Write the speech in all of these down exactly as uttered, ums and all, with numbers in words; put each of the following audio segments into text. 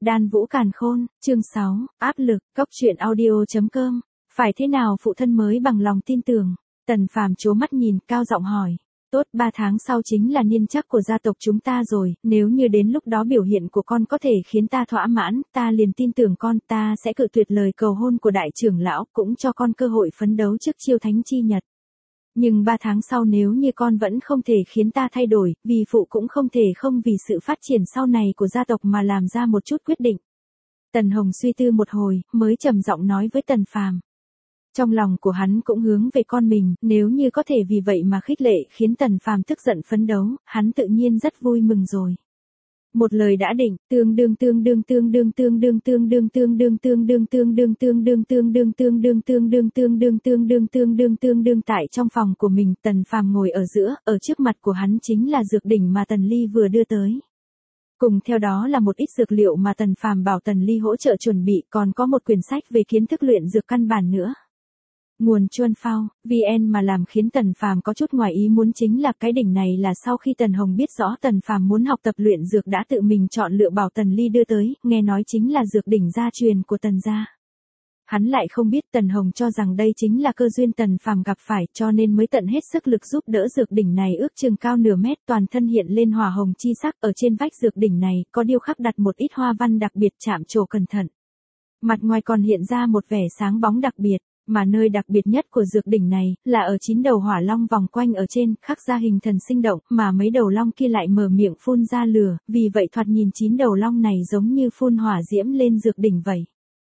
Đan Vũ Càn Khôn, chương sáu, áp lực, cốc truyện audio.com, phải thế nào phụ thân mới bằng lòng tin tưởng? Tần Phàm trố mắt nhìn, cao giọng hỏi. Tốt, ba tháng sau chính là niên trắc của gia tộc chúng ta rồi, nếu như đến lúc đó biểu hiện của con có thể khiến ta thỏa mãn, ta liền tin tưởng con, ta sẽ cự tuyệt lời cầu hôn của đại trưởng lão, cũng cho con cơ hội phấn đấu trước chiêu thánh chi nhật. Nhưng ba tháng sau nếu như con vẫn không thể khiến ta thay đổi, vì phụ cũng không thể không vì sự phát triển sau này của gia tộc mà làm ra một chút quyết định. Tần Hồng suy tư một hồi, mới trầm giọng nói với Tần Phàm. Trong lòng của hắn cũng hướng về con mình, nếu như có thể vì vậy mà khích lệ khiến Tần Phàm tức giận phấn đấu, hắn tự nhiên rất vui mừng rồi. Một lời đã định, tương đương tương đương tương đương tương đương tương đương tương đương tương đương tương đương tương đương tương đương tương đương tương đương tương đương tương đương tương đương tương đương tại trong phòng của mình, Tần Phàm ngồi ở giữa, ở trước mặt của hắn chính là dược đỉnh mà Tần Ly vừa đưa tới. Cùng theo đó là một ít dược liệu mà Tần Phàm bảo Tần Ly hỗ trợ chuẩn bị, còn có một quyển sách về kiến thức luyện dược căn bản nữa. Nguồn Chuan Phao, vê en mà làm khiến Tần Phàm có chút ngoài ý muốn chính là cái đỉnh này là sau khi Tần Hồng biết rõ Tần Phàm muốn học tập luyện dược đã tự mình chọn lựa bảo Tần Ly đưa tới, nghe nói chính là dược đỉnh gia truyền của Tần gia. Hắn lại không biết Tần Hồng cho rằng đây chính là cơ duyên Tần Phàm gặp phải, cho nên mới tận hết sức lực giúp đỡ dược đỉnh này ước chừng cao nửa mét, toàn thân hiện lên hỏa hồng chi sắc, ở trên vách dược đỉnh này có điêu khắc đặt một ít hoa văn đặc biệt chạm trổ cẩn thận. Mặt ngoài còn hiện ra một vẻ sáng bóng đặc biệt. Mà nơi đặc biệt nhất của dược đỉnh này, là ở chín đầu hỏa long vòng quanh ở trên, khắc ra hình thần sinh động, mà mấy đầu long kia lại mở miệng phun ra lửa, vì vậy thoạt nhìn chín đầu long này giống như phun hỏa diễm lên dược đỉnh vậy.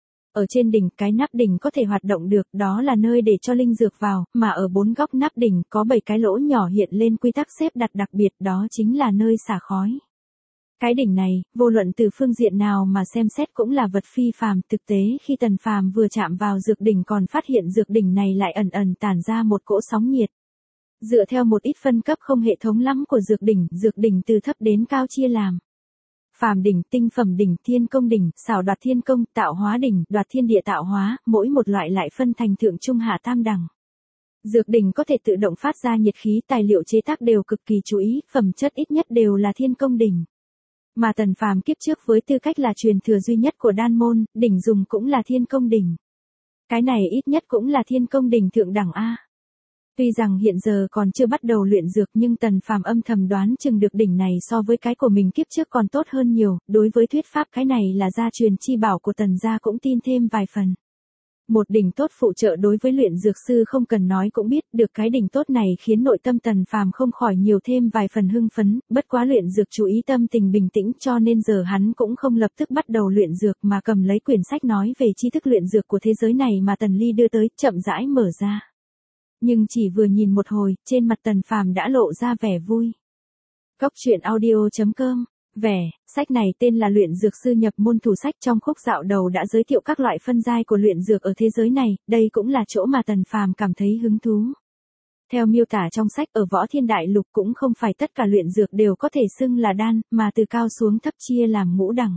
Ở trên đỉnh, cái nắp đỉnh có thể hoạt động được, đó là nơi để cho linh dược vào, mà ở bốn góc nắp đỉnh có bảy cái lỗ nhỏ hiện lên quy tắc xếp đặt đặc biệt, đó chính là nơi xả khói. Cái đỉnh này, vô luận từ phương diện nào mà xem xét cũng là vật phi phàm, thực tế khi Tần Phàm vừa chạm vào dược đỉnh còn phát hiện dược đỉnh này lại ẩn ẩn tản ra một cỗ sóng nhiệt. Dựa theo một ít phân cấp không hệ thống lắm của dược đỉnh, dược đỉnh từ thấp đến cao chia làm. Phàm đỉnh, tinh phẩm đỉnh, thiên công đỉnh, xảo đoạt thiên công, tạo hóa đỉnh, đoạt thiên địa tạo hóa, mỗi một loại lại phân thành thượng trung hạ tam đẳng. Dược đỉnh có thể tự động phát ra nhiệt khí, tài liệu chế tác đều cực kỳ chú ý, phẩm chất ít nhất đều là thiên công đỉnh. Mà Tần Phàm kiếp trước với tư cách là truyền thừa duy nhất của đan môn, đỉnh dùng cũng là thiên công đỉnh. Cái này ít nhất cũng là thiên công đỉnh thượng đẳng A. Tuy rằng hiện giờ còn chưa bắt đầu luyện dược nhưng Tần Phàm âm thầm đoán chừng được đỉnh này so với cái của mình kiếp trước còn tốt hơn nhiều, đối với thuyết pháp cái này là gia truyền chi bảo của Tần gia cũng tin thêm vài phần. Một đỉnh tốt phụ trợ đối với luyện dược sư không cần nói cũng biết, được cái đỉnh tốt này khiến nội tâm Tần Phàm không khỏi nhiều thêm vài phần hưng phấn, bất quá luyện dược chú ý tâm tình bình tĩnh cho nên giờ hắn cũng không lập tức bắt đầu luyện dược mà cầm lấy quyển sách nói về tri thức luyện dược của thế giới này mà Tần Ly đưa tới, chậm rãi mở ra. Nhưng chỉ vừa nhìn một hồi, trên mặt Tần Phàm đã lộ ra vẻ vui. Cốc truyện audio.com. Vẻ, sách này tên là Luyện Dược Sư Nhập Môn Thủ Sách, trong khúc dạo đầu đã giới thiệu các loại phân giai của luyện dược ở thế giới này, đây cũng là chỗ mà Tần Phàm cảm thấy hứng thú. Theo miêu tả trong sách, ở Võ Thiên Đại Lục cũng không phải tất cả luyện dược đều có thể xưng là đan, mà từ cao xuống thấp chia làm ngũ đẳng.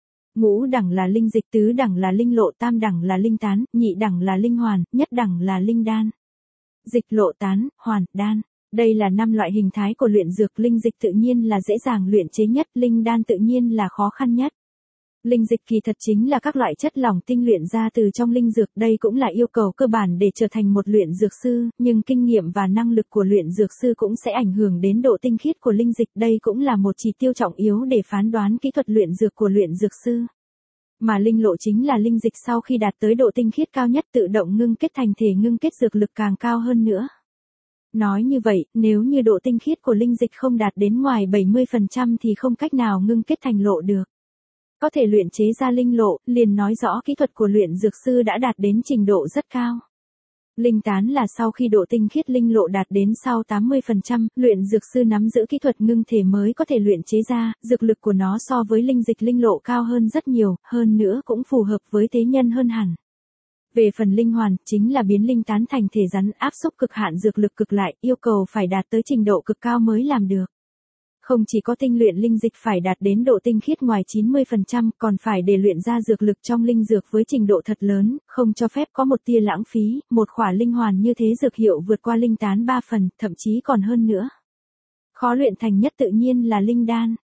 Ngũ đẳng là linh dịch, tứ đẳng là linh lộ, tam đẳng là linh tán, nhị đẳng là linh hoàn, nhất đẳng là linh đan. Dịch, lộ, tán, hoàn, đan. Đây là năm loại hình thái của luyện dược, linh dịch tự nhiên là dễ dàng luyện chế nhất, linh đan tự nhiên là khó khăn nhất. Linh dịch kỳ thật chính là các loại chất lỏng tinh luyện ra từ trong linh dược, đây cũng là yêu cầu cơ bản để trở thành một luyện dược sư, nhưng kinh nghiệm và năng lực của luyện dược sư cũng sẽ ảnh hưởng đến độ tinh khiết của linh dịch, đây cũng là một chỉ tiêu trọng yếu để phán đoán kỹ thuật luyện dược của luyện dược sư. Mà linh lộ chính là linh dịch sau khi đạt tới độ tinh khiết cao nhất tự động ngưng kết thành thể, ngưng kết dược lực càng cao hơn nữa. Nói như vậy, nếu như độ tinh khiết của linh dịch không đạt đến ngoài bảy mươi phần trăm thì không cách nào ngưng kết thành lộ được. Có thể luyện chế ra linh lộ, liền nói rõ kỹ thuật của luyện dược sư đã đạt đến trình độ rất cao. Linh tán là sau khi độ tinh khiết linh lộ đạt đến sau tám mươi phần trăm, luyện dược sư nắm giữ kỹ thuật ngưng thể mới có thể luyện chế ra, dược lực của nó so với linh dịch linh lộ cao hơn rất nhiều, hơn nữa cũng phù hợp với tế nhân hơn hẳn. Về phần linh hoàn, chính là biến linh tán thành thể rắn, áp xúc cực hạn dược lực cực lại, yêu cầu phải đạt tới trình độ cực cao mới làm được. Không chỉ có tinh luyện linh dịch phải đạt đến độ tinh khiết ngoài chín mươi phần trăm, còn phải để luyện ra dược lực trong linh dược với trình độ thật lớn, không cho phép có một tia lãng phí, một khỏa linh hoàn như thế dược hiệu vượt qua linh tán ba phần, thậm chí còn hơn nữa. Khó luyện thành nhất tự nhiên là linh đan.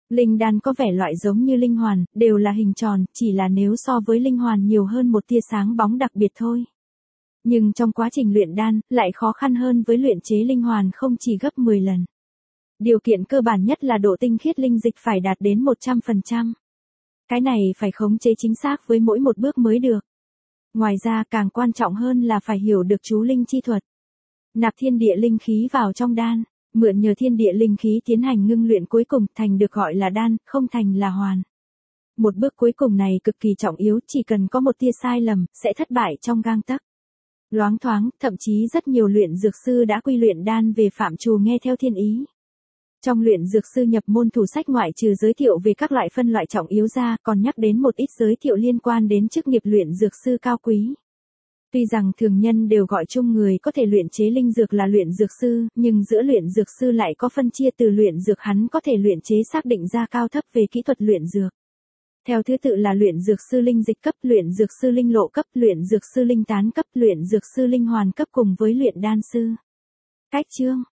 Linh đan có vẻ loại giống như linh hoàn, đều là hình tròn, chỉ là nếu so với linh hoàn nhiều hơn một tia sáng bóng đặc biệt thôi. Nhưng trong quá trình luyện đan, lại khó khăn hơn với luyện chế linh hoàn không chỉ gấp mười lần. Điều kiện cơ bản nhất là độ tinh khiết linh dịch phải đạt đến một trăm phần trăm. Cái này phải khống chế chính xác với mỗi một bước mới được. Ngoài ra càng quan trọng hơn là phải hiểu được chú linh chi thuật. Nạp thiên địa linh khí vào trong đan, mượn nhờ thiên địa linh khí tiến hành ngưng luyện cuối cùng thành được gọi là đan, không thành là hoàn. Một bước cuối cùng này cực kỳ trọng yếu, chỉ cần có một tia sai lầm, sẽ thất bại trong gang tấc. Loáng thoáng, thậm chí rất nhiều luyện dược sư đã quy luyện đan về phạm trù nghe theo thiên ý. Trong luyện dược sư nhập môn thủ sách ngoại trừ giới thiệu về các loại phân loại trọng yếu ra, còn nhắc đến một ít giới thiệu liên quan đến chức nghiệp luyện dược sư cao quý. Tuy rằng thường nhân đều gọi chung người có thể luyện chế linh dược là luyện dược sư, nhưng giữa luyện dược sư lại có phân chia từ luyện dược hắn có thể luyện chế xác định ra cao thấp về kỹ thuật luyện dược. Theo thứ tự là luyện dược sư linh dịch cấp, luyện dược sư linh lộ cấp, luyện dược sư linh tán cấp, luyện dược sư linh hoàn cấp cùng với luyện đan sư. Cách chương